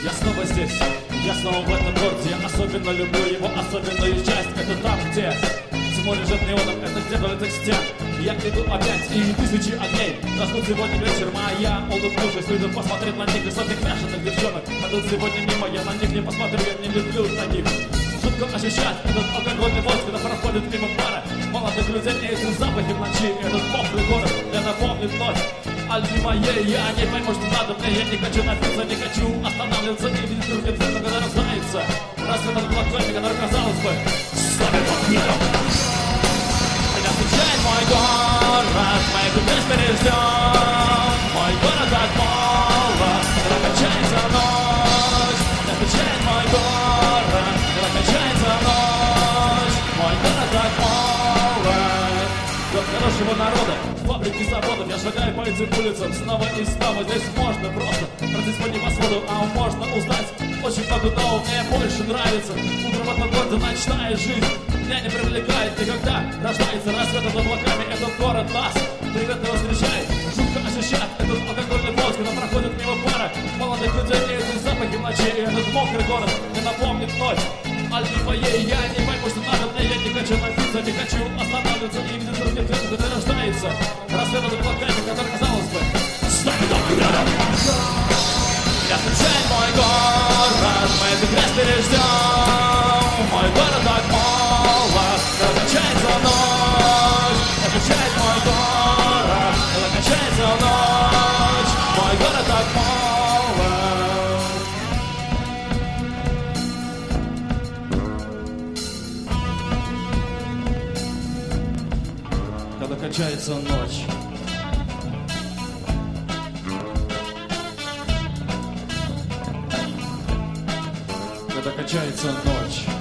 Я снова здесь, я снова в этом городе. Я особенно люблю его особенную часть. Это там, где зимой лежит неоном, это где вдоль этих стен. Я иду опять, и тысячи огней ждут сегодня вечер, моя улыбнувшись, выйду посмотреть на них высоких мяшенных девчонок. Идут сегодня мимо, я на них не посмотрю, я не люблю на них. Жутко ощущать этот алкогольный воздух, когда проходит мимо пара молодых людей, и эти запахи в ночи, этот мокрый город, мне напомнит ночь. Альфи моей, я не пойму, что надо мне. Я не хочу напиться, не хочу останавливаться, не видеть других цен, когда рождается рассвет над облаками, который, казалось бы, ставит под миром. Меня встречает мой город, моих здесь переждем. Мой город так молод, когда качается ночь. Меня встречает мой город, когда качается ночь. Мой город так молод. Город хорошего народа, фабрики заводов. Я шагаю по этим улицам снова и снова. Здесь можно просто пройтись по небосводу, а можно узнать очень много нового. Мне больше нравится утром в этом городе ночная жизнь. Меня не привлекает никогда. Рождается рассвет над облаками. Этот город нас приветливо встречает. Жутко ощущать этот алкогольный воздух, когда проходит мимо пара молодых людей, и эти запахи в ночи. И этот мокрый город мне напомнит ночь. Альфи моей, я не пойму, что надо мне. Я не хочу напиться, не хочу останавливаться, и видеть других цвет, когда рождается рассвет над облаками, который, казалось бы, ставит дом рядом. Я встречаю мой город, мы эту грязь переждем. Мой город так молод, когда качается ночь. Я встречаю мой город, когда качается ночь. Мой город так молод. Когда качается ночь. Когда качается ночь.